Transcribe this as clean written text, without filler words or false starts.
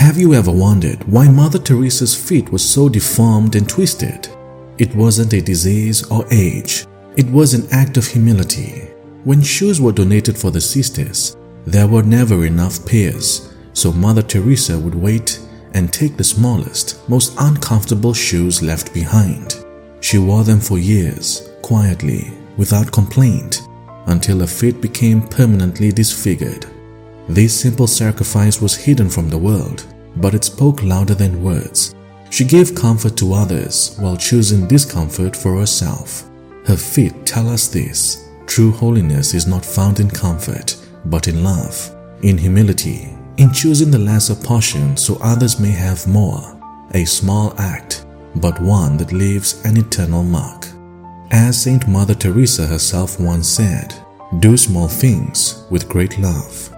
Have you ever wondered why Mother Teresa's feet were so deformed and twisted? It wasn't a disease or age. It was an act of humility. When shoes were donated for the sisters, there were never enough pairs, so Mother Teresa would wait and take the smallest, most uncomfortable shoes left behind. She wore them for years, quietly, without complaint, until her feet became permanently disfigured. This simple sacrifice was hidden from the world, but it spoke louder than words. She gave comfort to others while choosing discomfort for herself. Her feet tell us this: true holiness is not found in comfort, but in love, in humility, in choosing the lesser portion so others may have more. A small act, but one that leaves an eternal mark. As Saint Mother Teresa herself once said, "Do small things with great love."